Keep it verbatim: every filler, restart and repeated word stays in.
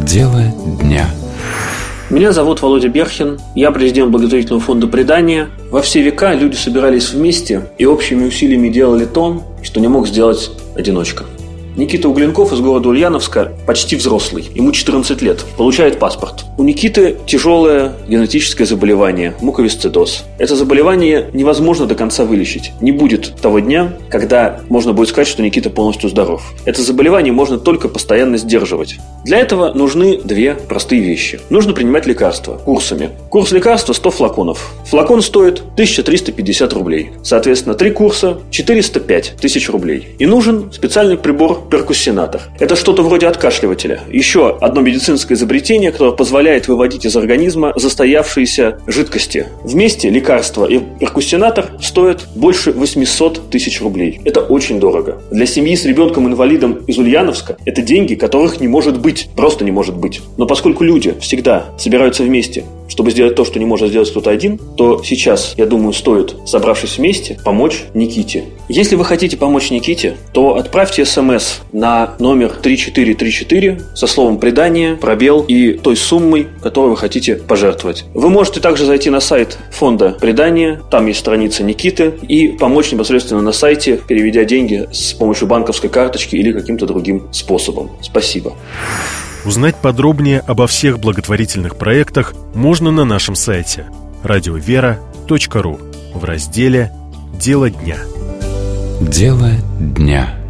Дело дня. Меня зовут Володя Берхин, я президент благотворительного фонда «Предание». Во все века люди собирались вместе и общими усилиями делали то, что не мог сделать одиночка. Никита Угленков из города Ульяновска почти взрослый, ему четырнадцать лет, получает паспорт. У Никиты тяжелое генетическое заболевание – муковисцидоз. Это заболевание невозможно до конца вылечить. Не будет того дня, когда можно будет сказать, что Никита полностью здоров. Это заболевание можно только постоянно сдерживать. Для этого нужны две простые вещи. Нужно принимать лекарства курсами. Курс лекарства сто флаконов. Флакон стоит тысяча триста пятьдесят рублей. Соответственно, три курса – четыреста пять тысяч рублей. И нужен специальный прибор перкуссионатор. Это что-то вроде откашливателя. Еще одно медицинское изобретение, которое позволяет выводить из организма застоявшиеся жидкости. Вместе лекарство и перкуссионатор стоят больше восемьсот тысяч рублей. Это очень дорого. Для семьи с ребенком-инвалидом из Ульяновска это деньги, которых не может быть. Просто не может быть. Но поскольку люди всегда собираются вместе, чтобы сделать то, что не может сделать кто-то один, то сейчас, я думаю, стоит, собравшись вместе, помочь Никите. Если вы хотите помочь Никите, то отправьте смс на номер три четыре три четыре со словом «Предание», пробел и той суммой, которую вы хотите пожертвовать. Вы можете также зайти на сайт фонда «Предание», там есть страница Никиты, и помочь непосредственно на сайте, переведя деньги с помощью банковской карточки или каким-то другим способом. Спасибо. Узнать подробнее обо всех благотворительных проектах можно на нашем сайте радиовера точка ру в разделе «Дело дня». Дело дня.